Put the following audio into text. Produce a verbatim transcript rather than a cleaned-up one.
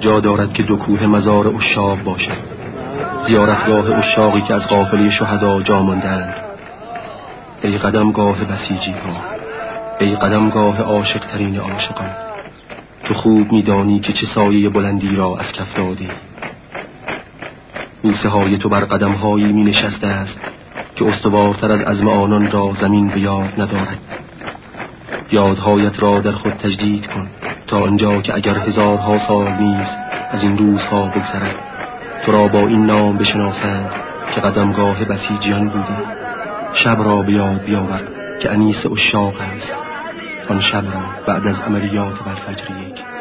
جا دارد که دو کوه مزار عشاق باشد، زیارتگاه عشاقی که از قافله شهدا جا ماندند. ای قدمگاه بسیجی ها، ای قدمگاه عاشق ترین عاشقان، تو خوب میدانی که چه سایه بلندی را از کف دادی. بوسه های تو بر قدم هایی می نشسته است که استوارتر از عزم آنان را زمین به یاد ندارد. یادهایت را در خود تجدید کن تا آنجا که اگر هزارها سال نیز از این روزها بگذرد تو را با این نام بشناسند که قدمگاه بسیجیان بودی. شب را به یاد بیاور که انیس عشاق است، آن شب را بعد از عملیات بالفجر یک.